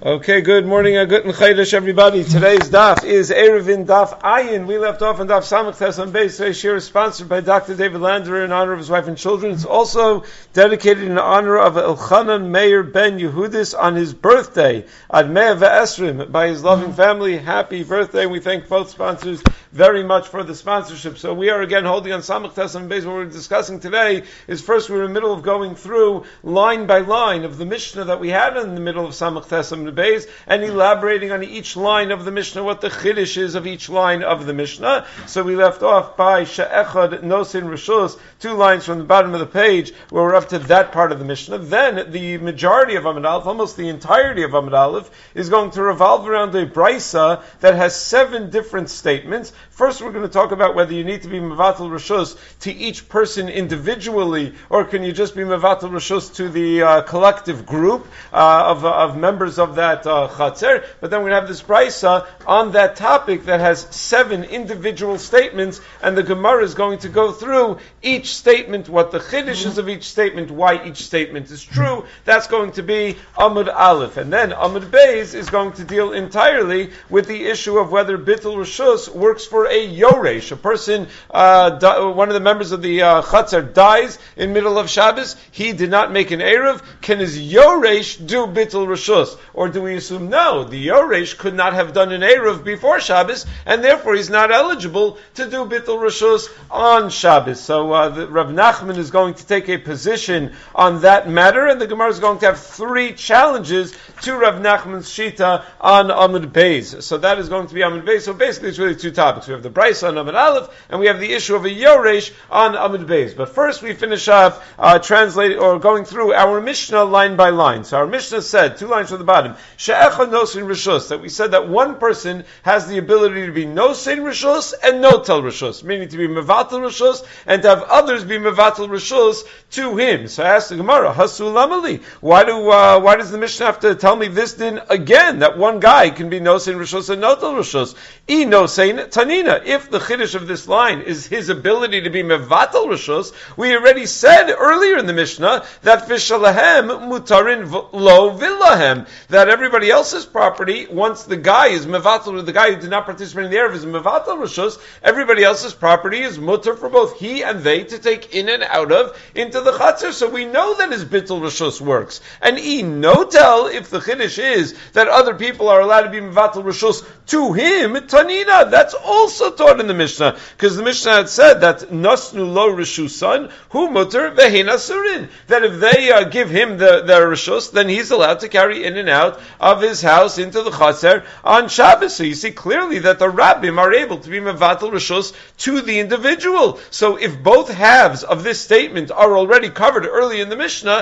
Okay, good morning, Guten Chaydesh, everybody. Today's daf is Erevin Daf Ayin. We left off on Daf Samach Tes on Beis. Today's shir is sponsored by Dr. David Lander in honor of his wife and children. It's also dedicated in honor of Elchanan Meir Ben Yehudis on his birthday, Ad Mea Ve'esrim, by his loving family. Happy birthday. We thank both sponsors very much for the sponsorship. So we are again holding on Samach Tes on Beis. What we're discussing today is first we're in the middle of going through line by line of the Mishnah that we had in the middle of Samach Tes on Beis, and elaborating on each line of the Mishnah, what the chiddush is of each line of the Mishnah. So we left off by She'echad Nosin Rishus, 2 lines from the bottom of the page, where we're up to that part of the Mishnah. Then the majority of Amud Aleph, almost the entirety of Amud Aleph, is going to revolve around a brisa that has 7 different statements. First, we're going to talk about whether you need to be mevatel rishus to each person individually, or can you just be mevatel rishus to the collective group of members of that chatzer. But then we have this brisa on that topic that has 7 individual statements, and the Gemara is going to go through each statement, what the chiddush is of each statement, why each statement is true. That's going to be Amud Aleph. And then Amud Beis is going to deal entirely with the issue of whether Bittul Rishus works for a Yoresh. A person, one of the members of the Chatzar dies in middle of Shabbos. He did not make an Erev. Can his Yoresh do Bittul Rishus? Or do we assume no? The Yoresh could not have done an Erev before Shabbos, and therefore he's not eligible to do Bittul Rishus on Shabbos. So Rav Nachman is going to take a position on that matter, and the Gemara is going to have 3 challenges to Rav Nachman's Shita on Amud Beis. So that is going to be Amud Beis. So basically it's really 2 topics. We have the Brisa on Amud Aleph, and we have the issue of a Yoresh on Amud Beis. But first we finish up translating or going through our Mishnah line by line. So our Mishnah said, 2 lines from the bottom, She'echad nosin rishus, that we said that one person has the ability to be nosin rishus and notel rishus, meaning to be mevatel rishus and to have others be mevatel rishus to him. So I asked the Gemara, Hasu lamali, why does the Mishnah have to tell me this din again, that one guy can be nosin rishus and notel rishus? I nosin tanina. If the chiddush of this line is his ability to be mevatel rishus, we already said earlier in the Mishnah that v'shalahem mutarin lo villahem, that everybody else's property, once the guy is mevatel, the guy who did not participate in the Erev is mevatel rishus, everybody else's property is mutar for both he and they to take in and out of into the chatzar. So we know that his bittul rishus works. And notel, if the chiddush is that other people are allowed to be mevatel rishus to him, tanina, that's also taught in the Mishnah, because the Mishnah had said that nasnu lo rishusan hu mutar vehin asurin, that if they give him the rishus, then he's allowed to carry in and out of his house into the chaser on Shabbos. So you see clearly that the rabbim are able to be mevatel rishus to the individual. So if both halves of this statement are already covered earlier in the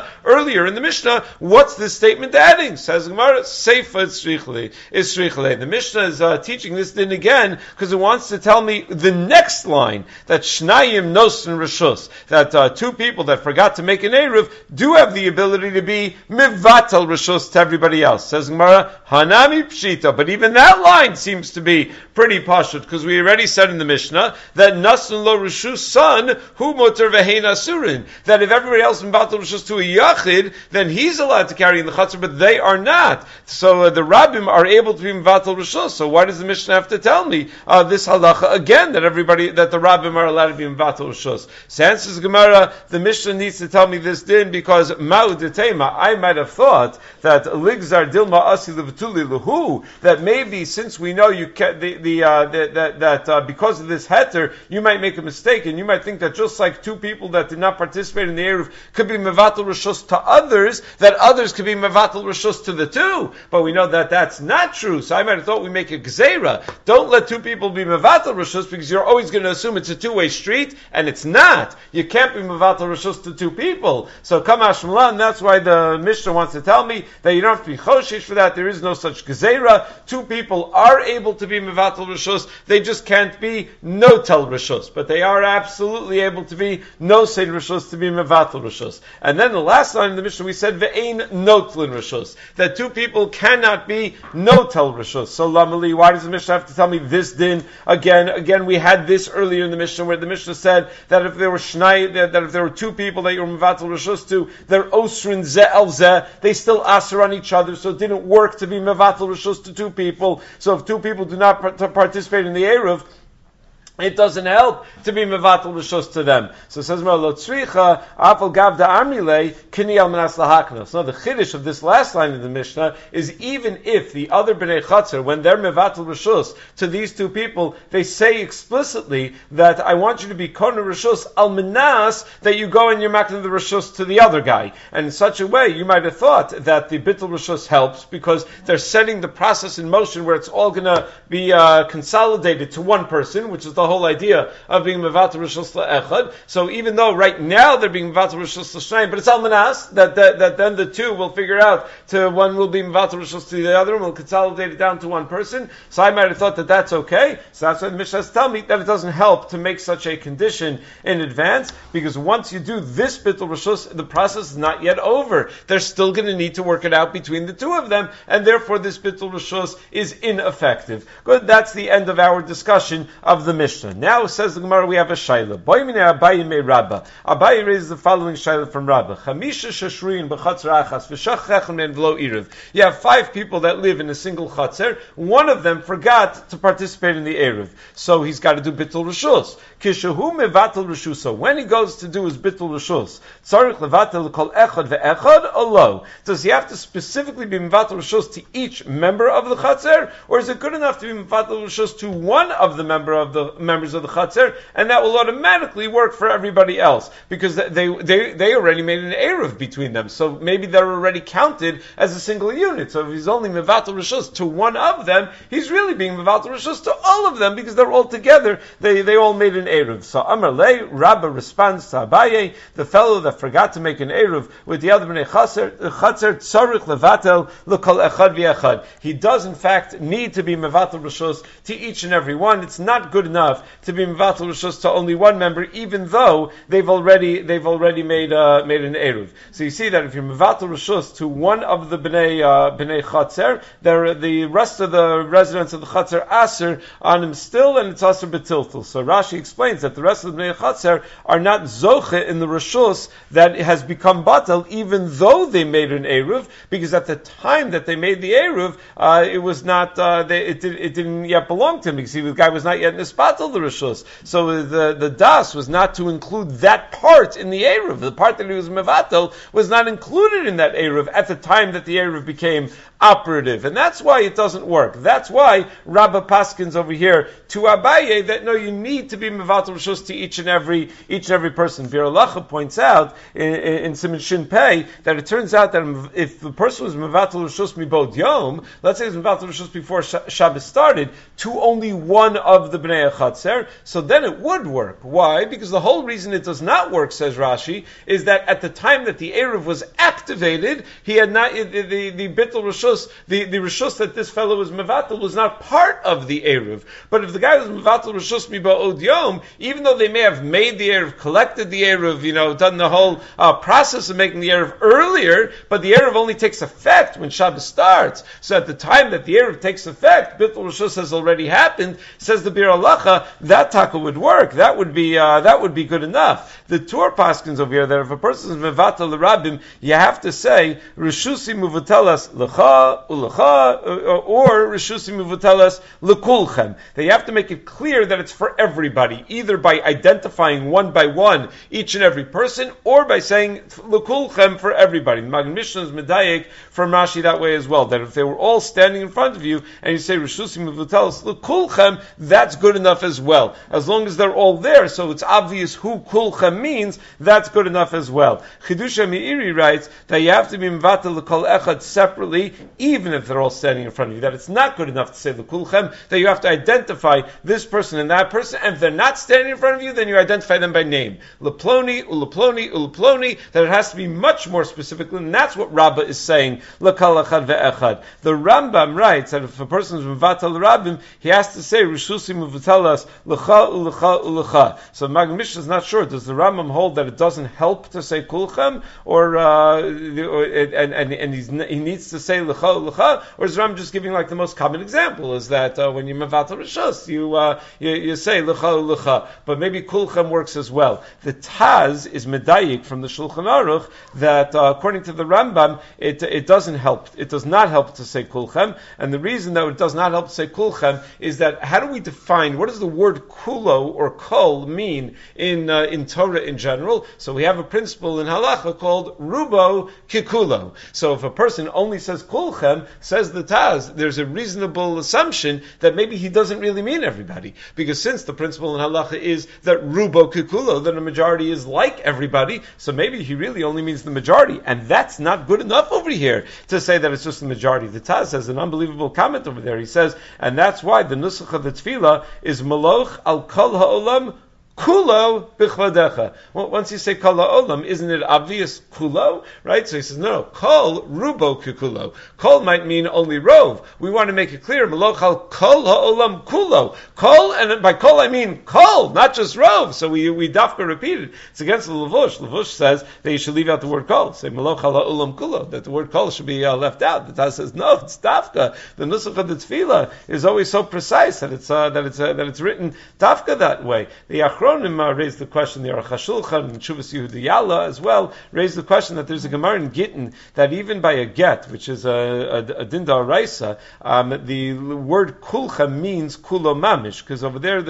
Mishnah, what's this statement adding? Says Gemara, Seifa Isrichle. The Mishnah is teaching this din again because it wants to tell me the next line, that Shnayim Nosin Rishus, that 2 people that forgot to make an Erev do have the ability to be mevatel rishus to everybody else. Says Gemara, Hanami Pshita. But even that line seems to be pretty pashut, because we already said in the Mishnah that Nasun lo rishus son hu motor vehein asurin, that if everybody else is mevatel rishus to a yachid, then he's allowed to carry in the chatzar, but they are not. So the rabbim are able to be mevatel rishus. So why does the Mishnah have to tell me this halacha again, that the rabbim are allowed to be mevatel rishus? So answers Gemara, the Mishnah needs to tell me this din because ma'u detema, I might have thought that ligzar dilma asi levtuli luhu, that maybe since we know you can, that because of this heter you might make a mistake and you might think that just like 2 people that did not participate in the Erev could be mevatel rishus to others, that others could be mevatel rishus to the 2. But we know that that's not true. So I might have thought we make a gzeira. Don't let 2 people be mevatel rishus, because you're always going to assume it's a 2-way street, and it's not. You can't be mevatel rishus to 2 people. So kamash malan, that's why the Mishnah wants to tell me that you don't have to be choshish for that. There is no such gezeira. 2 people are able to be mevatel rishus. They just can't be notel rishus, but they are absolutely able to be nosein rishus, to be mevatel rishus. And then the last line of the Mishnah we said ve'ein notlin rishus, that 2 people cannot be notel rishus. So lamali, why does the Mishnah have to tell me this din Again, we had this earlier in the Mishnah, where the Mishnah said that if there were that if there were two people that you were mevatel reshus to, they're osrin ze el ze, they still aser on each other, so it didn't work to be mevatel reshus to two people. So if two people do not participate in the eruv, it doesn't help to be mevatel reshus to them. So it says, "Lo tzricha afal gav da amrile kini al manas lahaknos." No, the chiddush of this last line of the Mishnah is even if the other bnei chatzar, when they're mevatel reshus to these two people, they say explicitly that I want you to be kona reshus al manas, that you go and you're making the reshus to the other guy, and in such a way you might have thought that the bittul reshus helps because they're setting the process in motion where it's all going to be consolidated to one person, which is the whole idea of being mevatel reshus le'echad. So even though right now they're being mevatel reshus l'shnayim, but it's almanas that then the two will figure out to one will be mevatel reshus to the other and will consolidate it down to one person. So I might have thought that that's okay. So that's why the Mishnahs tell me that it doesn't help to make such a condition in advance, because once you do this bittul reshus, the process is not yet over. They're still going to need to work it out between the two of them, and therefore this bittul reshus is ineffective. Good. That's the end of our discussion of the Mishnah. Now, says the Gemara, we have a shayla. Boimine Abaye me Rabba. Abaye raises the following shayla from Rabba. Chamisha shashruin b'chatzar achas v'shachechem men v'lo iriv. You have 5 people that live in a single chatzar. One of them forgot to participate in the eruv, so he's got to do bittul reshus. Kishahu mevatel reshuso. When he goes to do his bittul reshus, tzarich levatel kol echad ve'echad olo. Does he have to specifically be mevatel reshus to each member of the chatzar, or is it good enough to be mevatel reshus to one of the members of the chatzar, and that will automatically work for everybody else because they already made an eruv between them, so maybe they're already counted as a single unit. So if he's only mevatel reshus to one of them, he's really being mevatel reshus to all of them because they're all together. They all made an eruv. So Amar Le, Rabba responds to Abaye, the fellow that forgot to make an eruv with the other bnei chatzar, tzarich levatel lekol echad v'echad. He does in fact need to be mevatel reshus to each and every one. It's not good enough to be mevatel reshus to only one member, even though they've already made an eruv. So you see that if you're mevatel reshus to one of the bnei chatzar, the rest of the residents of the chatzar aser on him still, and it's aser betiltul. So Rashi explains that the rest of the bnei chatzar are not zoche in the reshus that has become batal, even though they made an eruv, because at the time that they made the eruv, it was not it didn't yet belong to him, because the guy was not yet nispatel the reshus. So the das was not to include that part in the eruv. The part that he was mevatel was not included in that eruv at the time that the eruv became operative, and that's why it doesn't work. That's why Rabba Paskins over here to Abaye that no, you need to be mevatel reshus to each and every person. Bir Alacha points out in Siman Shin Pei that it turns out that if the person was mevatel reshus mibod yom, let's say it's mevatel reshus before Shabbos started, to only one of the bnei chatzar, so then it would work. Why? Because the whole reason it does not work, says Rashi, is that at the time that the eruv was activated, he had not the bittul reshus, the reshus that this fellow was mevatel was not part of the eruv. But if the guy was mevatel reshus miba'od yom, even though they may have made the eruv, collected the eruv, done the whole process of making the eruv earlier, but the eruv only takes effect when Shabbos starts. So at the time that the eruv takes effect, bittul reshus has already happened. Says the Bir Alacha, that taka would work. That would be good enough. The Tur Paskins over here that if a person is mevatel l'rabim, you have to say reshusi muvatelas l'cha u'lecha or reshusi muvatelas l'kulchem. They have to make it clear that it's for everybody, either by identifying one by one each and every person, or by saying l'kulchem for everybody. Magen Mishnah is medayek from Rashi that way as well. That if they were all standing in front of you and you say reshusi muvatelas l'kulchem, that's good enough as well. As long as they're all there, so it's obvious who kulchem means, that's good enough as well. Chidusha Meiri writes that you have to be mevatel l'kol echad separately, even if they're all standing in front of you. That it's not good enough to say l'kulchem, that you have to identify this person and that person, and if they're not standing in front of you, then you identify them by name. Leploni, uleploni, uleploni, that it has to be much more specific, and that's what Rabbah is saying, l'kol echad ve'echad. The Rambam writes that if a person is mevatel l'rabim, he has to say, Rishusi muvatelas us l'cha u'lecha u'lecha. So Magen Mishnah is not sure. Does the Rambam hold that it doesn't help to say kulchem, or he needs to say l'cha u'lecha, or is the Rambam just giving like the most common example? Is that when you mevatel rishos, you say l'cha u'lecha, but maybe kulchem works as well. The Taz is medayik from the Shulchan Aruch that according to the Rambam, it doesn't help. It does not help to say kulchem, and the reason that it does not help to say kulchem is that how do we define what does the word kulo or kol mean in Torah in general? So we have a principle in halacha called rubo kikulo. So if a person only says kulchem, says the Taz, there's a reasonable assumption that maybe he doesn't really mean everybody, because since the principle in halacha is that rubo kikulo, that a majority is like everybody, so maybe he really only means the majority, and that's not good enough over here to say that it's just the majority. The Taz has an unbelievable comment over there. He says, and that's why the nusach of the tefillah is Maloch al kol ha'olam kulo b'chvadecha. Well, once you say kol ha'olam, isn't it obvious kulo? Right? So he says, no, kol rubo kikulo. Kol might mean only rov. We want to make it clear, Maloch al kol ha'olam kulo. Kol, and by kol I mean kol, not just rov. So we dafka repeat it. It's against the Levush. Levush says that you should leave out the word kol. Say Maloch al ha'olam kulo, that the word kol should be left out. The Taz says, no, it's dafka. The nusach of the tefillah is always so precise that it's written dafka that way. The Achronim raised the question, the Aruch HaShulchan and Shuvas Yehudiyala as well raised the question that there's a Gemara in Gittin that even by a get, which is a din d'oraisa, the word kulcha means kulo mamish, because over there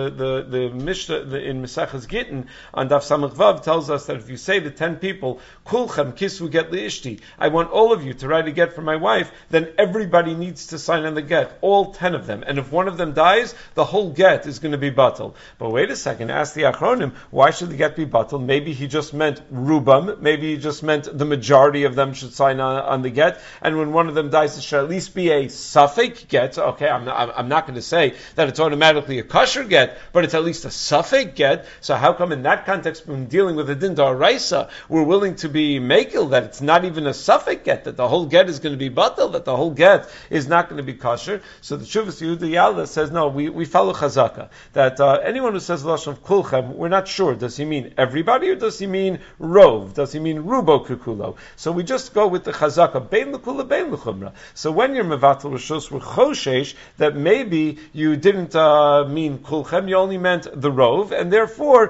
the Mishnah in Mesachas Gittin on Daf Samach Vav tells us that if you say the 10 people kulchem kisvu get liishti, I want all of you to write a get for my wife, then everybody needs to sign on the get, all 10 of them, and if one of them dies, the whole get is going to be batal. But wait a second, ask the Achronim, why should the get be batal? Maybe he just meant rubam, maybe he just meant the majority of them should sign on the get, and when one of them dies, it should at least be a suffix get. Okay, I'm not going to say that it's automatically a kosher get, but it's at least a suffix get. So how come in that context, when dealing with a din d'oraisa, we're willing to be mekel that it's not even a suffix get, that the whole get is going to be batal, that the whole get is not going to be kosher? So the Shuvas Yehudiyala says, no, we follow chazaka, that anyone who says lashon of kulchem, we're not sure. Does he mean everybody or does he mean rov? Does he mean rubo kukulo? So we just go with the chazaka, bein l'kula, bein l'chumra. So when you're mevatel rishos, we're choshesh that maybe you didn't mean kulchem, you only meant the rov, and therefore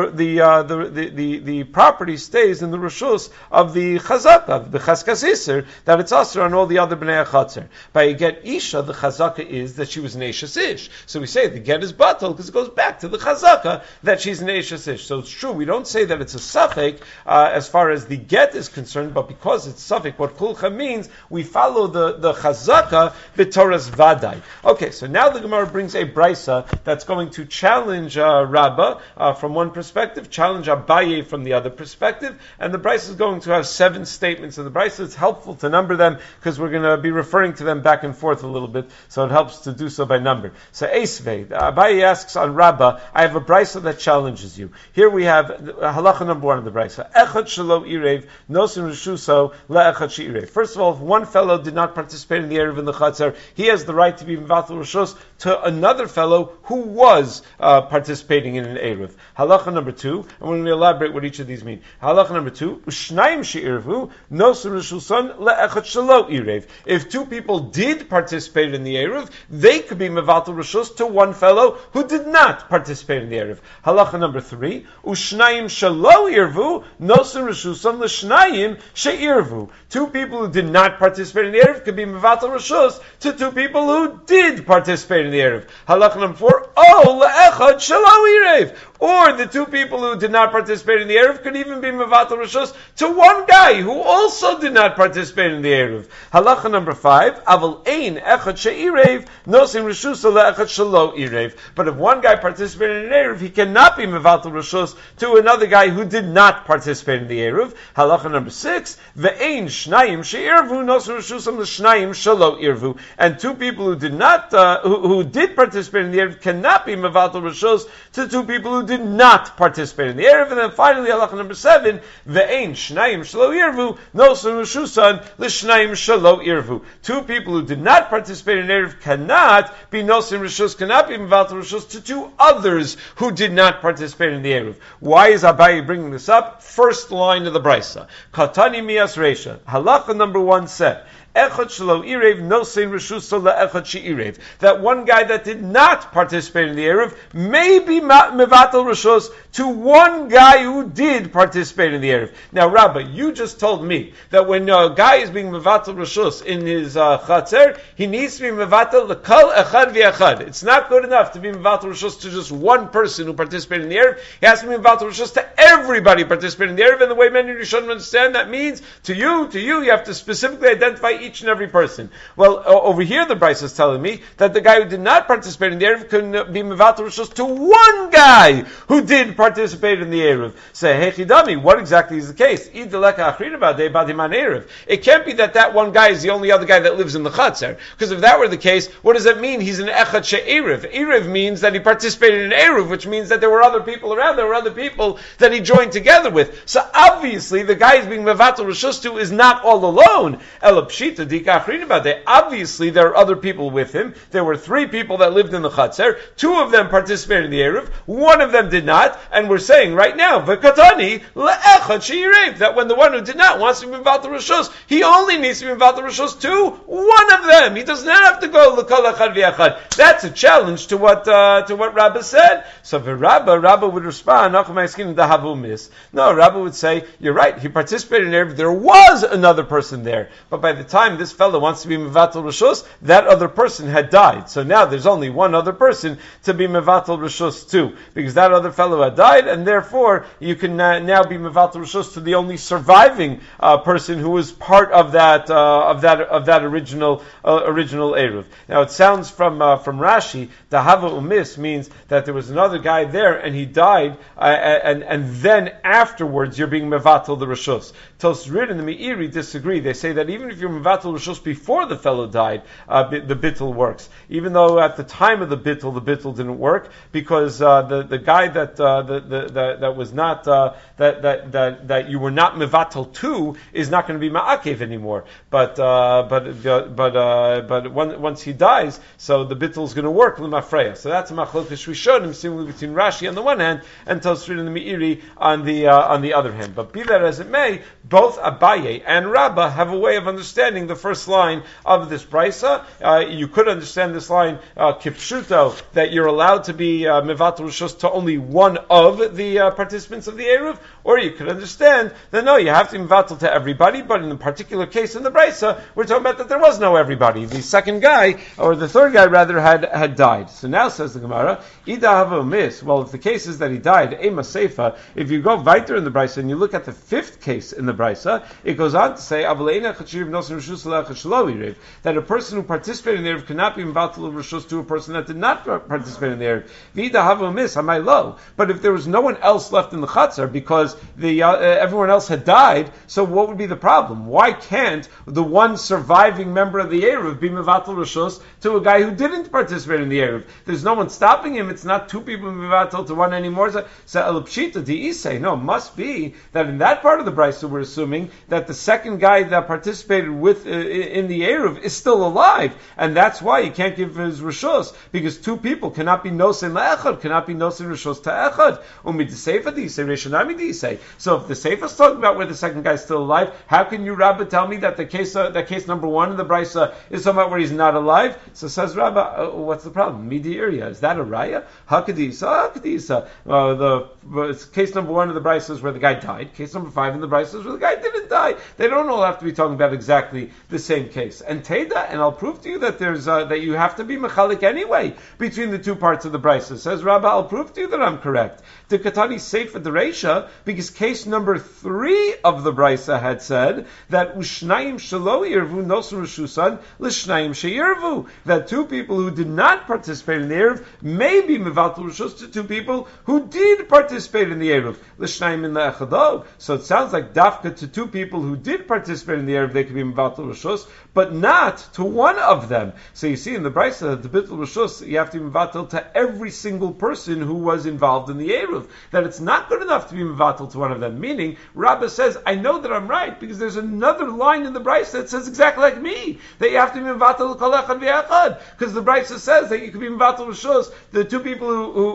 the property stays in the rishos of the chazaka, the chaskas iser, that it's aser on all the other bnei achatzer. By a get isha, the chazaka is that she was an eishes ish. So we say the get is batal because it goes back to the chazaka that she's an eishes ish. So it's true, we don't say that it's a suffix as far as the get is concerned, but because it's suffix, what kulcha means, we follow the chazaka b'toras vadai. Okay, so now the Gemara brings a brisa that's going to challenge Rabbah from one perspective, challenge Abaye from the other perspective, and the brisa is going to have 7 statements in the brisa. It's helpful to number them because we're going to be referring to them back and forth a little bit, so it helps to do so by number. So Esvei, Abaye asks on Rabbah, I have a brisa that challenges you. Here we have halacha number 1 of the brisa. Echad shelo irev nosin rishuso leechad sheirev. First of all, if one fellow did not participate in the erev in the chatzar, he has the right to be mevatel rishos to another fellow who was participating in an erev. Halacha number 2, and we're going to elaborate what each of these mean. Halacha number 2, ushnayim sheirvu nosin rishuson leechad shelo irev. If 2 people did participate in the erev, they could be mevatel rishos to one fellow who did not participate in the erev. Halacha number 3, ushnayim shelo irvu nosin rishuson l'shnayim sheirvu. 2 people who did not participate in the erev could be mevatel rishos to 2 people who did participate in the erev. Halacha number 4, leechad shelo irev. Or the 2 people who did not participate in the erev could even be mevatel rishos to one guy who also did not participate in the erev. Halacha number 5, aval ein echad sheirev nosin rishuso leechad shelo irev. But if one guy participated in an erev, Erev, he cannot be mevatel rishus to another guy who did not participate in the Erev. Halacha number 6, ve'ein shnayim she'irvu noser rishusam l'shnayim shelo irvu. And two people who did not, who did participate in the Erev cannot be mevatel rishus to two people who did not participate in the Erev. And then finally, halacha number 7, ve'ein shnayim shelo irvu noser rishusan l'shnayim shelo irvu. Two people who did not participate in Erev cannot be noser rishus, cannot be mevatel rishus to two others who did not participate in the Erev. Why is Abaye bringing this up? First line of the Brisa. Katani mias reisha. Halacha number 1 said, Echad shelo irev nosein reshuso le'echad she'irev. That one guy that did not participate in the Erev may be mevatel rishus to one guy who did participate in the Erev. Now, Rabbi, you just told me that when a guy is being mevatel rishus in his chatzer, he needs to be mevatel lekol echad v'echad. It's not good enough to be mevatel rishus to just one person who participated in the Erev. He has to be mevatel rishus to everybody participating in the Erev. And the way many Rishonim understand that means to you, you have to specifically identify each and every person. Well, over here the Bryce is telling me that the guy who did not participate in the Erev can be mevatel rishus to one guy who did participate in the Erev. Say, hey Chidami, what exactly is the case? It can't be that one guy is the only other guy that lives in the Chatzar. Because if that were the case, what does that mean? He's an Echad She'erev. Erev means that he participated in Erev, which means that there were other people around, there were other people that he joined together with. So obviously the guy he's being mevatel rishus to is not all alone. Obviously there are other people with him. There were 3 people that lived in the Chatzar. 2 of them participated in the Erev. 1 of them did not. And we're saying right now, v'katani le'echad she'irev, that when the one who did not wants to be mevatel rishus, he only needs to be mevatel rishus to one of them. He does not have to go l'kol echad v'echad. That's a challenge to what Rabbah said. So Rabbah would respond, no, Rabbah would say, you're right, he participated in Erev, there was another person there. But by the time this fellow wants to be mevatel rishus, that other person had died. So now there's only one other person to be mevatel rishus to, because that other fellow had died, and therefore you can now be mevatel rishus to the only surviving person who was part of that original Erev. Now it sounds from Rashi, the hava umis means that there was another guy there and he died, and then afterwards you're being mevatel the rishus. Tosrid and the Meiri disagree. They say that even if you're mevatel rishus before the fellow died, the bittul works. Even though at the time of the bittul didn't work, because the guy that was not that you were not mevatel to is not going to be ma'akev anymore. But once he dies, so the bittul is going to work l'mafreya. So that's a machlokas rishonim, similarly between Rashi on the one hand and Tosrid and the Meiri on the other hand. But be that as it may, both Abaye and Rabbah have a way of understanding the first line of this brisa. You could understand this line kipshuto, that you're allowed to be mevatel rishus to only one of the participants of the Erev, or you could understand that no, you have to be mevatel to everybody. But in the particular case in the brisa, we're talking about that there was no everybody. The second guy, or the third guy rather, had died. So now says the Gemara, Ida hava mis. Well, if the case is that he died, ema seifa. If you go weiter in the brisa and you look at the 5th case in the brisa, it goes on to say that a person who participated in the Erev cannot be mevatel rishus to a person that did not participate in the Erev. Vida hava mis, amai lo. But if there was no one else left in the chatzar because everyone else had died, so what would be the problem? Why can't the one surviving member of the Erev be mevatel rishus to a guy who didn't participate in the Erev? There's no one stopping him. It's not 2 people mevatel to one anymore. So elapshita di'isei. No, it must be that in that part of the brisa we're assuming that the second guy that participated in the Erev is still alive, and that's why he can't give his rishus, because 2 people cannot be nosen le'echad, cannot be nosen rishus to echad. So if the Sefer is talking about where the second guy is still alive, how can you, Rabbah, tell me that the case number 1 in the brisa is talking about where he's not alive? So says Rabbah, what's the problem? Midi area, is that a raya? Hakadisa. The case number 1 of the brisa is where the guy died. Case number 5 in the brisa is where the guy didn't die. They don't all have to be talking about exactly the same case. And Teda, and I'll prove to you that there's that you have to be mechalik anyway between the two parts of the brisa. Says Rabbah, I'll prove to you that I'm correct. The Katani Sefer the Reisha, because case number 3 of the brisa had said that Ushnayim Shalo Yirvu Nosru Shusan Lishnayim Sheyirvu, that 2 people who did not participate in the Erev may be Mevatel Rishus to 2 people who did participate in the Erev. Lishnayim in the Echado. So it sounds like Dafka to 2 people who did participate in the Erev, they could be Mevatel Rishus, but not to one of them. So you see in the brisa that the Bittul Rishus, you have to be Mevatel to every single person who was involved in the Erev. That it's not good enough to be Mevatel to one of them. Meaning, Rabbah says, I know that I'm right, because there's another line in the brisa that says exactly like me, that you have to be Mevatel Kol Echad V'Echad, because the brisa says that you can be Mevatel Rishus, the 2 people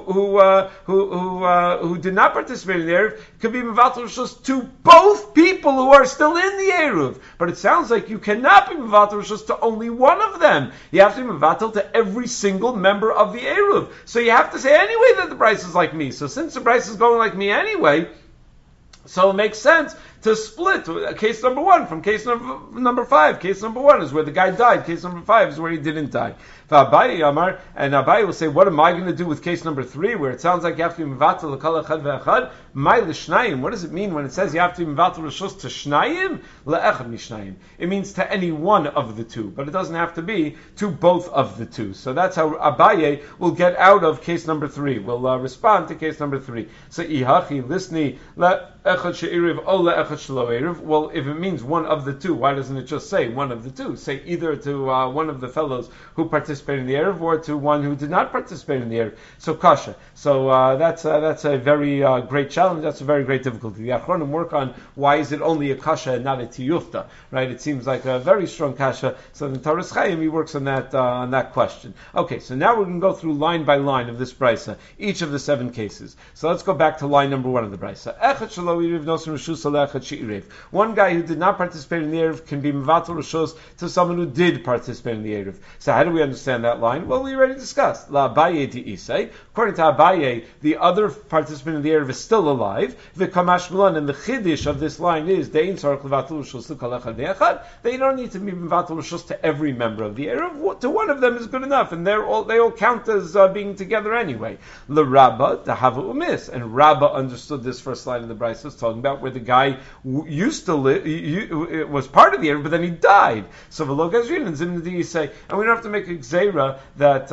who did not participate in the Erev, could be Mevatel Rishus to both people who are still in the Erev. But it sounds like you cannot be Mevatel Rishus to only one of them. You have to be Mevatel to every single member of the Erev. So you have to say anyway that the brisa is like me. So since the brisa is going like me anyway, so it makes sense to split case number 1 from case number 5. Case number 1 is where the guy died. Case number 5 is where he didn't die. Abaye Amar, and Abaye will say, what am I going to do with case number 3, where it sounds like you have to be mevatel l'kol echad ve'echad? My l'shnayim. What does it mean when it says you have to be mevatel rishus to shnayim? Le'echad mishnayim. It means to any one of the 2, but it doesn't have to be to both of the 2. So that's how Abaye will get out of case number 3. We'll respond to case number 3. So ihachi lisni le'echad she'iriv o le'echad shelo iriv. Well, if it means one of the 2, why doesn't it just say one of the 2? Say either to one of the fellows who participated in the Erev or to one who did not participate in the Erev. So kasha. So that's a very great challenge. That's a very great difficulty. The Achronim work on why is it only a kasha and not a tiyufta, right? It seems like a very strong kasha. So the Torah Chaim, he works on that question. Okay, so now we're going to go through line by line of this brisa, each of the 7 cases. So let's go back to line number 1 of the brisa. Echad shelo iriv nosim rishus le'echad she'iriv. One guy who did not participate in the Erev can be mevatel rishus to someone who did participate in the Erev. So how do we understand that line? Well, we already discussed. La Abaye di'isei. According to Abaye, the other participant in the Erev is still alive. The Kamash Milan, and the Chiddush of this line is De'in Tzarech Levatel Rishus L'Kol Echad Ve'echad. They don't need to be Mevatel Rishus to every member of the Erev. To one of them is good enough, and they all count as being together anyway. Le Rabba Dahava Umis, and Rabba understood this first line of the Brisa is talking about where the guy used to live, was part of the Erev, but then he died. So V'lo Gazrin and Zimna di'isei, and we don't have to make a gzeira that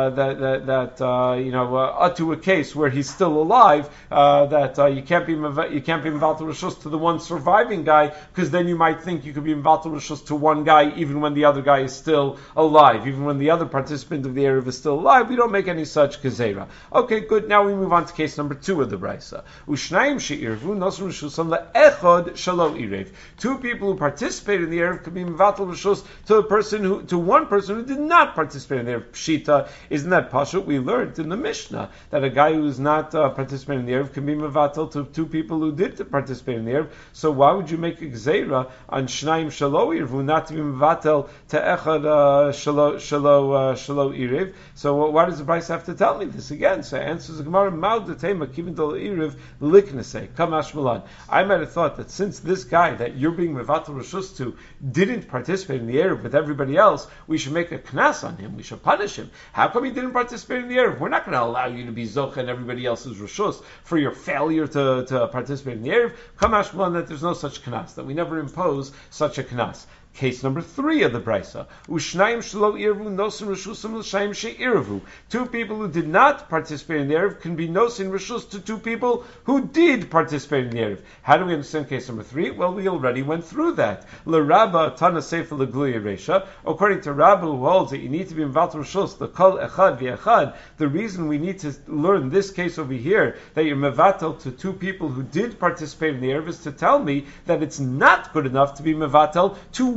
to a case where he's still alive, you can't be mevatel rishus to the one surviving guy, because then you might think you could be mevatel rishus to one guy even when the other guy is still alive, even when the other participant of the Erev is still alive. We don't make any such gzeira. Okay, good. Now we move on to case number 2 of the brisa. Ushnayim she'irvu nosru rishusam le'echad shelo irev. 2 people who participated in the Erev could be mevatel rishus to one person who did not participate in the Erev. Pshita, isn't that pashut? We learned in the Mishnah that a guy who's not participating in the Erev can be mevatel to 2 people who did participate in the Erev. So why would you make a gzeira on shnayim shelo irvu not to be mevatel to echad shelo iriv? So why does the Brisa have to tell me this again? So answers the Gemara, Mal detema kivin dol iriv liknasei kamash malan. I might have thought that since this guy that you're being mevatel rishus to didn't participate in the Erev with everybody else, we should make a knas on him. We should punish him. How come he didn't participate in the Erev? We're not going to allow you to be zocha and everybody else's rishus for your failure to participate in the Erev. Kamash malan, that there's no such knas, that we never impose such a knas. Case number 3 of the Brisa. Ushnayim shelo irvu nosin rishusam l'shayim she'irvu. 2 people who did not participate in the Erev can be nosin rishus to 2 people who did participate in the Erev. How do we understand case number 3? Well, we already went through that. L'Rabba tana sefer l'gluya reisha. According to Rabba, who holds that you need to be mevatel rishus l'kol echad v'echad, the reason we need to learn this case over here, that you're mevatel to 2 people who did participate in the Erev, is to tell me that it's not good enough to be mevatel to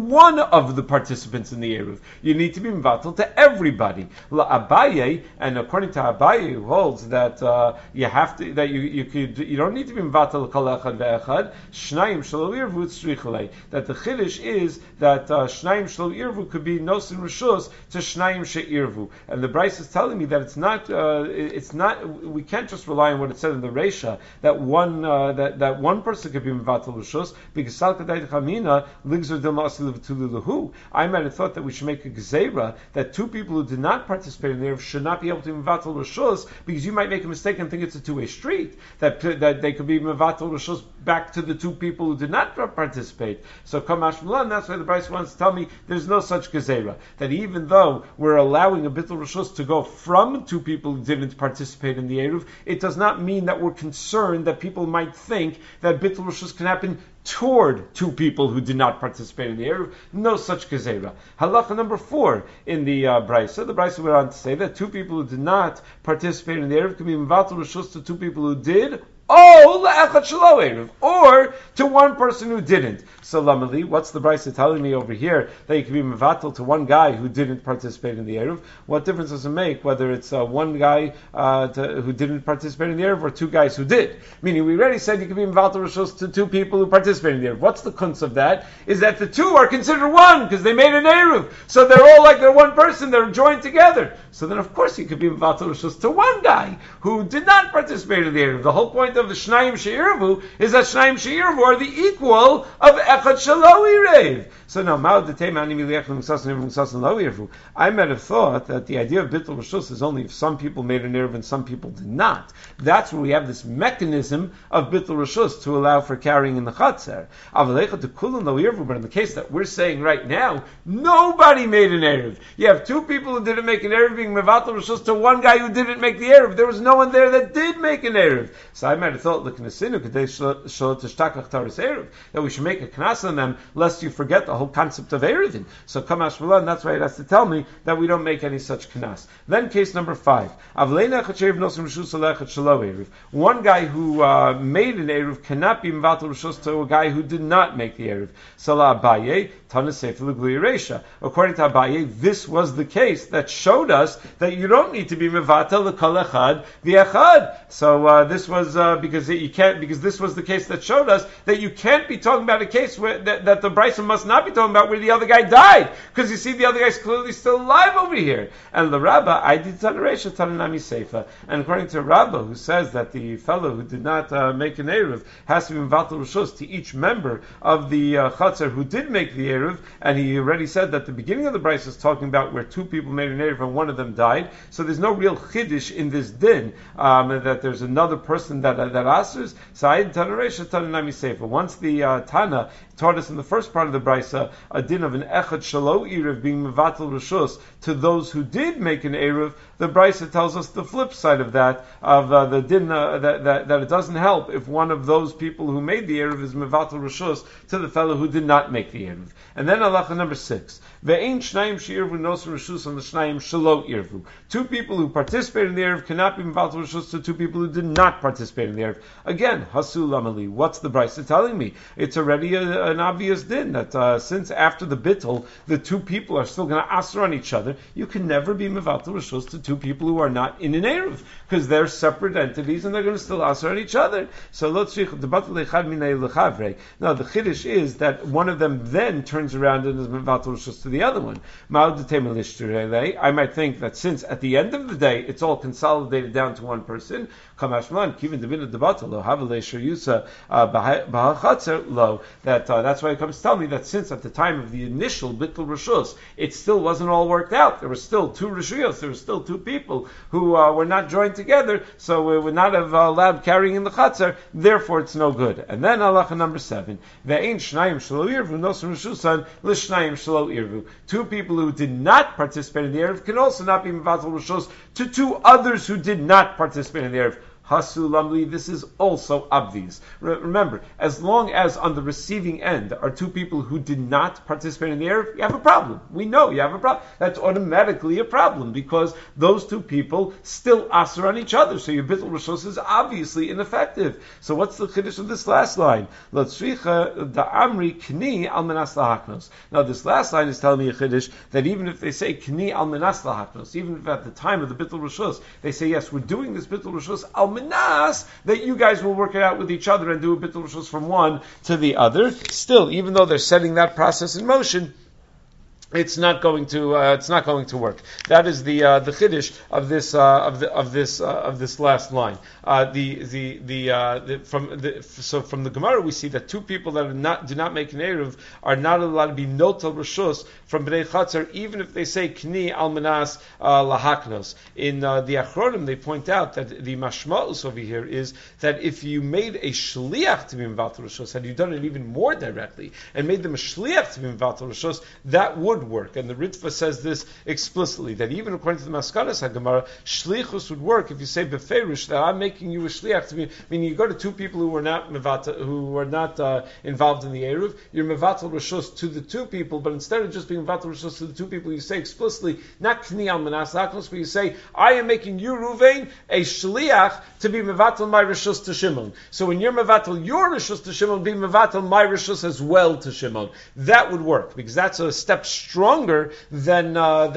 one of the participants in the Eruv. You need to be mevatel to everybody. La Abaye, and according to Abaye, who holds that you have to, that you don't need to be mevatel kol echad ve'echad. Shnayim shelo irvu tzrichalei. That the chiddush is that shnayim shelo irvu could be nosin rishus to shnayim she'irvu. And the Bryce is telling me that it's not. We can't just rely on what it said in the Reisha that one person could be mevatel rishus because sal kadai chamina ligzer dilma asil v'tulu. I might have thought that we should make a gzeira that two people who did not participate in the Eruv should not be able to be mevatel rishus, because you might make a mistake and think it's a two-way street, that they could be mevatel rishus back to the two people who did not participate. So kamash milan, that's why the Bryce wants to tell me there's no such gzeira, that even though we're allowing a bittul rishus to go from two people who didn't participate in the Eruv, it does not mean that we're concerned that people might think that bittul rishus can happen toward two people who did not participate in the Eruv. No such gezerah. Halacha number 4 in the Brisa. The Brisa went on to say that two people who did not participate in the Eruv can be mevatel rishus to two people who did, or to one person who didn't. So Lamali, what's the Brisa telling me over here that you can be mevatel to one guy who didn't participate in the Eruv? What difference does it make whether it's one guy who didn't participate in the Eruv or two guys who did? Meaning, we already said you can be mevatel rishus to two people who participated in the Eruv. What's the kunz of that? Is that the two are considered one because they made an Eruv. So they're all like they're one person, they're joined together. So then of course you could be mevatel rishus to one guy who did not participate in the Eruv. The whole point of the Shnayim She'irvu is that Shnayim She'irvu are the equal of Echad Shelo Irev. So now, I might have thought that the idea of bittul rishus is only if some people made an Eruv and some people did not. That's where we have this mechanism of bittul rishus to allow for carrying in the chatzer. But in the case that we're saying right now, nobody made an Eruv. You have two people who didn't make an Eruv being mevatel rishus to one guy who didn't make the Eruv. There was no one there that did make an Eruv. So I might have thought, that we should make a knas on them lest you forget the whole concept of Eruvin. So Kamash Milan, that's why it has to tell me that we don't make any such knas. Then case number 5. One guy who made an Eruv cannot be mevatel rishus to a guy who did not make the Eruv. Salah Abaye, Tana Sefer L'Glui Reisha. According to Abaye, this was the case that showed us that you don't need to be mevatel l'kol echad v'echad. So this was because this was the case that showed us that you can't be talking about a case where that the Bryson must not be talking about where the other guy died, because you see the other guy's clearly still alive over here. And the Rabbah, I did Tanaresha Tananami Seifa. And according to Rabbah, who says that the fellow who did not make an Eruv has to be mevatel rishus to each member of the Chatzar who did make the Eruv, and he already said that the beginning of the Bryce is talking about where two people made an Eruv and one of them died. So there's no real chiddush in this din that there's another person that asers. So I did Tanaresha Tananami Seifa. Once the Tana taught us in the first part of the Brisa a din of an echad shelo eruv being mevatel rishus to those who did make an eruv. The Brisa tells us the flip side of that, of the din that it doesn't help if one of those people who made the eruv is mevatel rishus to the fellow who did not make the eruv. And then halacha number 6: ve'ein shnayim she'irvu noser rishus on the shnayim shelo irvu. Two people who participated in the eruv cannot be mevatel rishus to two people who did not participate in the eruv. Again, hasul amali. What's the Brisa telling me? It's already an obvious din that since after the bittul, the two people are still going to aser on each other, you can never be mevatel rishus to two people who are not in an eruv, because they're separate entities and they're going to still aser on each other. So now the chiddush is that one of them then turns around and is mevatel rishus to the other one. I might think that since at the end of the day it's all consolidated down to one person, that's why it comes to tell me that since at the time of the initial bittul rishus, it still wasn't all worked out. There were still two rishuyos, there were still two people who were not joined together, so we would not have allowed carrying in the chatzar, therefore it's no good. And then halacha number 7, two people who did not participate in the eruv can also not be mevatel rishus to two others who did not participate in the eruv. Hasu lamli, this is also obvious. Remember, as long as on the receiving end are two people who did not participate in the Erev, you have a problem. We know you have a problem. That's automatically a problem because those two people still asr on each other. So your bittul rishus is obviously ineffective. So what's the chiddush of this last line? Latzricha da amri kni al menas lahaknos. Now this last line is telling me a chiddush that even if they say kni al menas lahaknos, even if at the time of the bittul rishus they say yes, we're doing this bittul rishus al menas, that you guys will work it out with each other and do a bittul rishus from one to the other. Still, even though they're setting that process in motion, it's not going to work. That is the chiddush of this last line. So from the Gemara we see that two people that do not make an eruv are not allowed to be notal rishus from bnei chatzar, even if they say kni al menas lahaknos. In the Achronim they point out that the mashma'us over here is that if you made a shliach to be mevatel rishus, had you done it even more directly and made them a shliach to be mevatel rishus, that would work. And the Ritva says this explicitly, that even according to the Maskanas HaGemara, shlichus would work if you say beferish that I'm making you a shliach to be, meaning you go to two people who were not involved in the Eruv, you're mevatel rishus to the two people, but instead of just being mevatel rishus to the two people, you say explicitly, not kni al menas laknos, but you say, I am making you, Ruvain, a shliach to be mevatel my rishus to Shimon. So when you're mevatel your rishus to Shimon, be mevatel my rishus as well to Shimon. That would work, because that's a step stronger than what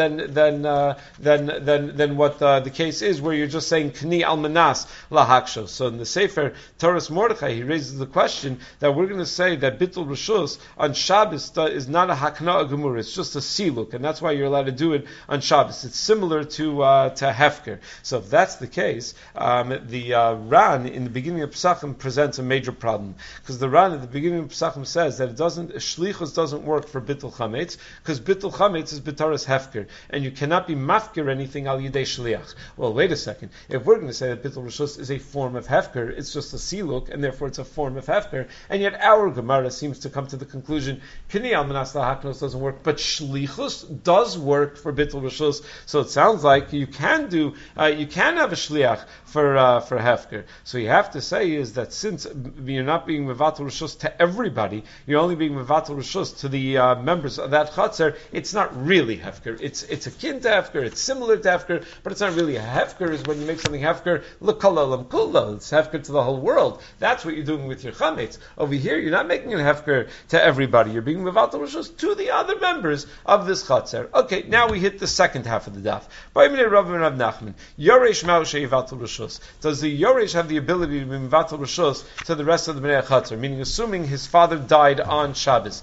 the case is, where you're just saying kni al menas lahakshos. So in the Sefer Toras Mordechai, he raises the question that we're going to say that bittul rishus on Shabbos is not a hakna gemur; it's just a siluk, and that's why you're allowed to do it on Shabbos. It's similar to hefker. So if that's the case, the Ran in the beginning of Pesachim presents a major problem, because the Ran at the beginning of Pesachim says that shlichus doesn't work for bittul chametz, because bittul chametz is b'taras hefker, and you cannot be mafker anything al yidei shliach. Well, wait a second. If we're going to say that bittul rishus is a form of hefker, it's just a siluk, and therefore it's a form of hefker, and yet our Gemara seems to come to the conclusion kini al menas lahaknos doesn't work, but shlichus does work for bittul rishus. So it sounds like you can have a shliach for hefker. So you have to say is that since you're not being mevatel rishus to everybody, you're only being mevatel rishus to the members of that chatzar, it's not really hefker. It's akin to hefker, it's similar to hefker, but it's not really a hefker. Is when you make something hefker, l'kol olam kulo, it's hefker to the whole world. That's what you're doing with your chametz. Over here, you're not making it hefker to everybody. You're being mevatel rishus to the other members of this chatzar. Okay, now we hit the second half of the daf. Yoresh ma'ushe yivatel rishus. Does the Yoresh have the ability to be mevatel rishus to the rest of the bnei chatzar? Meaning, assuming his father died on Shabbos.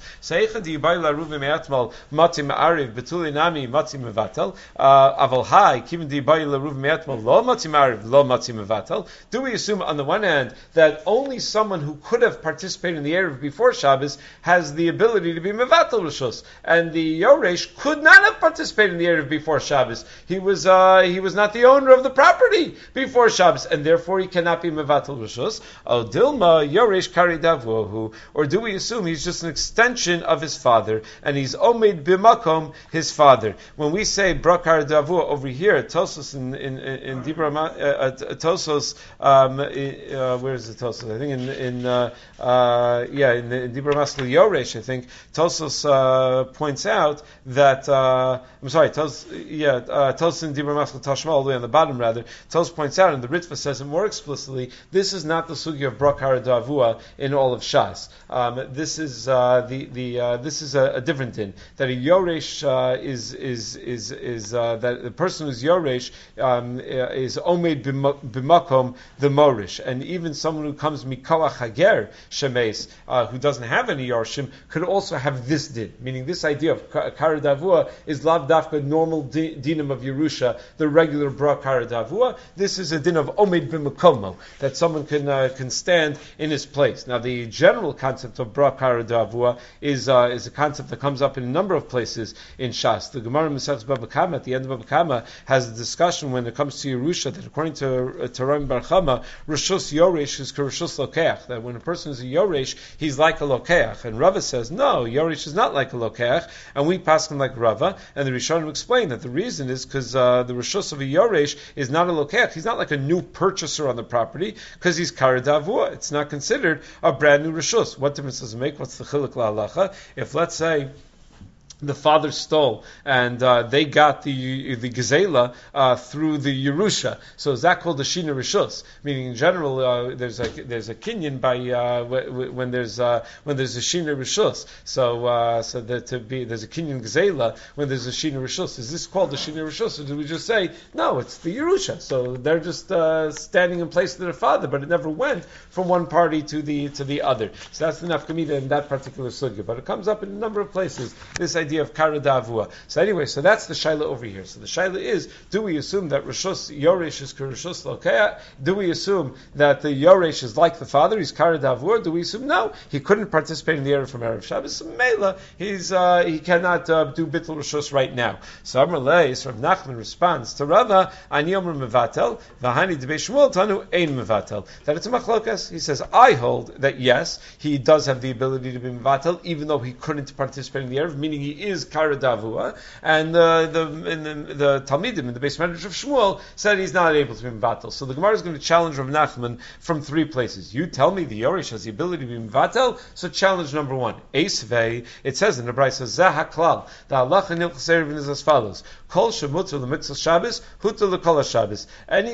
Matzim Ariv Betuli Nami Matzim Mevatel Aval Hai Kivin Di Bayi Laruv Me'atmal Lo Matzim Ariv Lo Matzim Mevatel. Do we assume on the one hand that only someone who could have participated in the Erev before Shabbos has the ability to be Mevatel Rishus, and the Yoresh could not have participated in the Erev before Shabbos? He was not the owner of the property before Shabbos, and therefore he cannot be Mevatel Rishus. O Dilma Yoresh Kari Davuhu, or do we assume he's just an extension of his father, and he's Omed Bimakom, his father? When we say Brakar Davua over here, Tosos in Dibra Tosos, where is the Tosos? I think in Dibra Masl Yoresh, I think Tosos points out that I'm sorry, Tosos in Dibra Masl Tashma, all the way on the bottom rather. Tosos points out, and the Ritva says it more explicitly, this is not the sugya of Brakar Davua in all of Shas. This is this is a different din, that a Yoresh is that the person who's Yoresh is Omed Bimakom the Morish, and even someone who comes Mikoach Hager Shemes, who doesn't have any Yorshim, could also have this din, meaning this idea of Kara Davua is Lav Dafka normal dinim of Yerusha, the regular Bra Kara Davua. This is a din of Omed Bimakomo, that someone can stand in his place. Now the general concept of Bra Kara Davua is a concept that comes up in a number of of places in Shas. The Gemara Masechtas Bava Kama at the end of Bava Kama has a discussion when it comes to Yerusha that according to Rami Bar Chama, Rishus Yoresh is Rishus Lokeach. That when a person is a Yoresh, he's like a Lokeach. And Rava says, no, Yoresh is not like a Lokeach, and we pass him like Rava. And the Rishonim explain that the reason is because the Rishus of a Yoresh is not a Lokeach. He's not like a new purchaser on the property, because he's Karadavua. It's not considered a brand new Rishus. What difference does it make? What's the Chiluk La'alacha? If, let's say, the father stole, and they got the gezela through the Yerusha. So is that called the Shina Rishus? Meaning, in general, there's a kinyan by when there's a Shina Rishus. So that there's a kinyan gezela when there's a Shina Rishus. Is this called the Shina Rishus, or do we just say no? It's the Yerusha. So they're just standing in place of their father, but it never went from one party to the other. So that's the nafkamida in that particular sugya. But it comes up in a number of places. This idea of karadavua. So anyway, so that's the shaila over here. So the shaila is: do we assume that Rishus Yoresh is Rishus Lokea? Do we assume that the Yoresh is like the father? He's karadavua. Do we assume no? He couldn't participate in the erev from erev Shabbos. So Mela, he cannot do bittul Rishus right now. So Amar Leis, Rav Nachman responds to Rava: Ani Omer mevatel v'hani debei Shmuel tanu ein mevatel. That it's a machlokas. He says, I hold that yes, he does have the ability to be mevatel, even though he couldn't participate in the erev, meaning he is karadavua, and the Talmidim in the base medrash of Shmuel said he's not able to be mevatel. So the Gemara is going to challenge Rav Nachman from three places. You tell me the Yoresh has the ability to be mevatel, so challenge number one. Eisvei, it says in the Brayso, Zeh haklal, the halacha in Hilchos Erev is as follows: Kol shemutar l'mitzvah Shabbos, hutar l'kol Shabbos.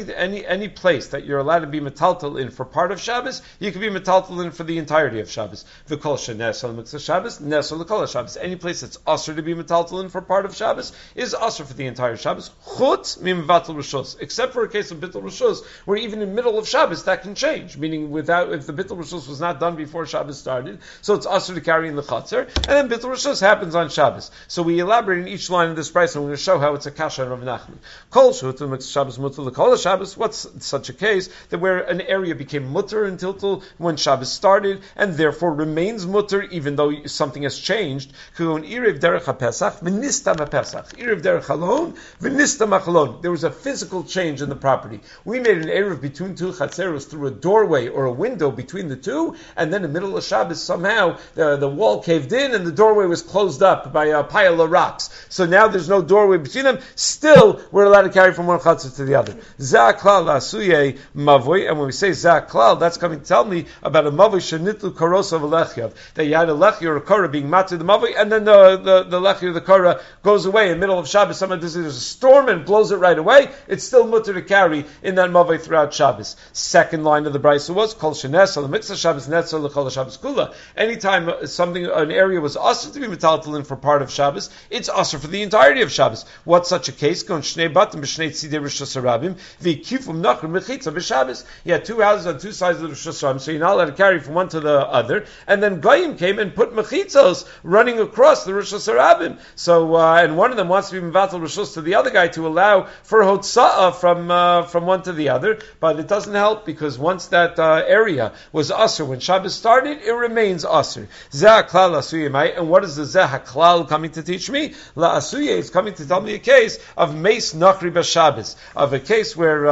Any place that you're allowed to be metaltal in for part of Shabbos, you can be metaltal in for the entirety of Shabbos. V'kol shenesel l'mitzvah Shabbos, nesel l'kol Shabbos. Any place that's usher to be metaltal in for part of Shabbos is usher for the entire Shabbos. Chutz mimvatal rishus, except for a case of bittul rishus, where even in the middle of Shabbos that can change. Meaning, if the bittul rishus was not done before Shabbos started, so it's usher to carry in the chatzar, and then bittul rishus happens on Shabbos. So we elaborate in each line of this price, and we're going to show how it's a kasha on Rav Nachman. Kol shehutar mixed Shabbos mutar l'kol Shabbos. What's such a case that where an area became mutar until when Shabbos started, and therefore remains mutar even though something has changed? Iriv derech ha-Pesach, v'nistam ha-Pesach. Iriv derech halon, v'nistam ha-halon. There was a physical change in the property. We made an Erev between two chatzeros through a doorway or a window between the two, and then in the middle of Shabbos somehow the wall caved in and the doorway was closed up by a pile of rocks. So now there's no doorway between them. Still, we're allowed to carry from one chatzer to the other. Zah klal asuye mavoi, and when we say zah klal, that's coming to tell me about a mavoi shenitlu karosa v'lechyav, that you had a lechi or a kara being matzah the mavoi, and then the lechi or the kara goes away in the middle of Shabbos. There's a storm and blows it right away. It's still mutter to carry in that mavoi throughout Shabbos. Second line of the brayso was kol shenes al mixas Shabbos netzer l'kol Shabbos kula. Anytime an area was usher to be metaltal in for part of Shabbos, it's usher for the entirety of Shabbos. What's such a case? Gon shnei batim b'shnei tzidei rishus harabim v'kifum nachrim mechitza b'Shabbos. You had two houses on two sides of the rishus harabim, so you're not allowed to carry from one to the other. And then goyim came and put mechitzos running across the rishus harabim. So and one of them wants to be mevatel rishus to the other guy to allow for hotza'ah from one to the other, but it doesn't help because once that area was usher when Shabbos started, it remains usher. Zeh klal asuye mai, and what is the zeh klal coming to teach me? La asuye is coming to tell me a case of meis nachri b'Shabbos, of a case where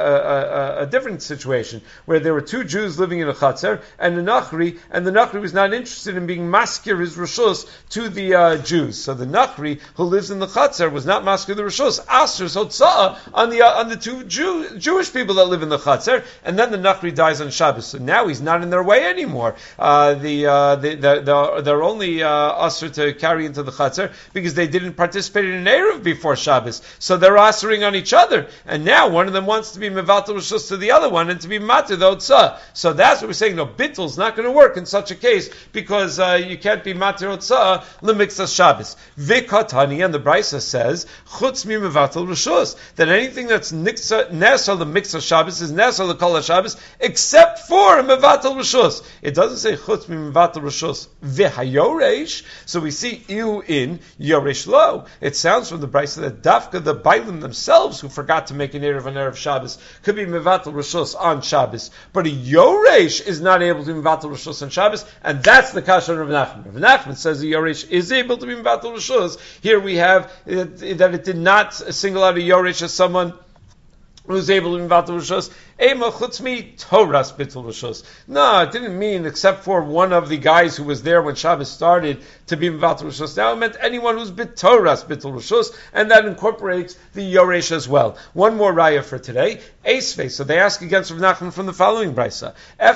a different situation where there were two Jews living in a chatzar and the nachri was not interested in being maskir his rishus to the Jews. So the nachri who lives in the chatzar was not maskir the rishus, aser hotza'ah on the two Jewish people that live in the chatzar, and then the nachri dies on Shabbos. So now he's not in their way anymore. They're only aser to carry into the chatzar because they didn't participate in an erev before Shabbos. So they're asering on each other, and now one of them wants to be mevatel rishus to the other one and to be matir the hotza'ah. So that's what we're saying. No, bittel's not going to work in such a case because you can't be matir hotza'ah lemixas Shabbos. Vikatani, and the Brisa says chutz mi mevatel rishus, that anything that's nesar lemixas Shabbos is nesar lekol Shabbos except for mevatel rishus. It doesn't say chutz mi mevatel rishus v'hayoresh. So we see iu in yoresh lo. It sounds from the Brisa that dafka the bailim themselves who forgot to make an erev Shabbos could be mevatel rishus on Shabbos, but a yoresh is not able to be mevatel rishus on Shabbos, and that's the kasha of Rav Nachman. Rav Nachman says the yoresh is able able to be Mevatel Rishus. Here we have that it did not single out a Yoresh as someone who's able to be Mevatel Rishus. Ema chutzmi Toras Bittul Rishus. No, it didn't mean except for one of the guys who was there when Shabbos started to be Mevatel Rishus. Now it meant anyone who's Bitoras Bittul Rishus, and that incorporates the Yoresh as well. One more raya for today. Eisvei. So they ask against Rav Nachman from the following brisa.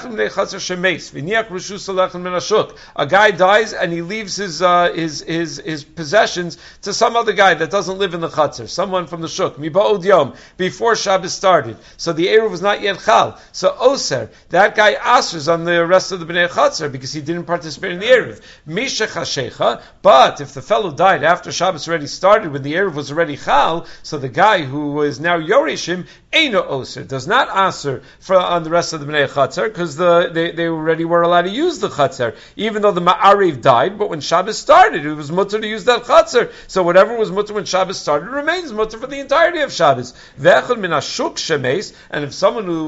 A guy dies and he leaves his possessions to some other guy that doesn't live in the Chatzar, someone from the Shuk, Miba'od Yom, before Shabbos started. So the Eruv was not yet Chal. So Oser, that guy asers on the rest of the Bnei Chatzar because he didn't participate in the Eruv. Misha Chashecha, but if the fellow died after Shabbos already started, when the Eruv was already Chal, so the guy who is now Yoreshim, Eino Oser, does not aser on the rest of the Bnei Chatzar because they already were allowed to use the Chatzar, even though the Ma'ariv died, but when Shabbos started, it was mutter to use that Chatzar. So whatever was mutter when Shabbos started remains mutter for the entirety of Shabbos. Ve'echad min hashuk shemeis, and if someone who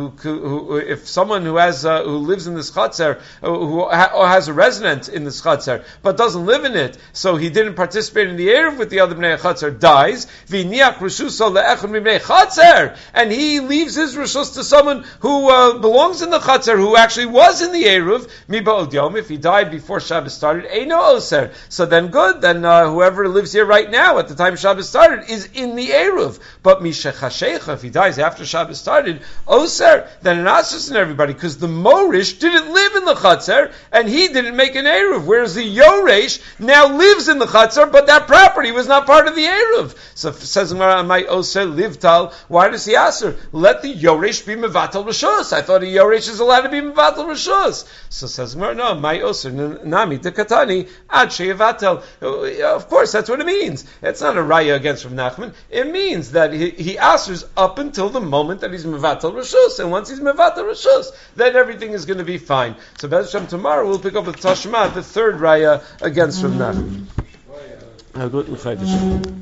lives in this Chatzar, who has a resident in this Chatzar, but doesn't live in it, so he didn't participate in the Erev with the other Bnei Chatzar, dies, v'niach reshuso le'echad mibnei Chatzar, and he leaves his reshus to someone who belongs in the Chatzar, who actually was in the Erev, miba'od yom, if he died before Shabbos started, eino oser. So then good, then whoever lives here right now at the time Shabbos started is in the Erev. But mishechashecha, if he dies after Shabbos started, oser, then an asus in everybody, because the Morish didn't live in the Chatzar, and he didn't make an Erev, whereas the Yoresh now lives in the Chatzar, but that property was not part of the Erev. So says my oser livtal, why does he aser? Let the Yoresh be mevatel rishus. I thought a Yoresh is allowed to be mevatel rishus. So says no, my oser nami dekatani ad sheyevatel. Of course, that's what it means. It's not a raya against Rav Nachman. It means that he asers up until the moment that he's mevatel rishus, and once he's mevatel rishus, then everything is going to be fine. So Bez Hashem, tomorrow we'll pick up with Tashma, the third raya against Rav Nachman.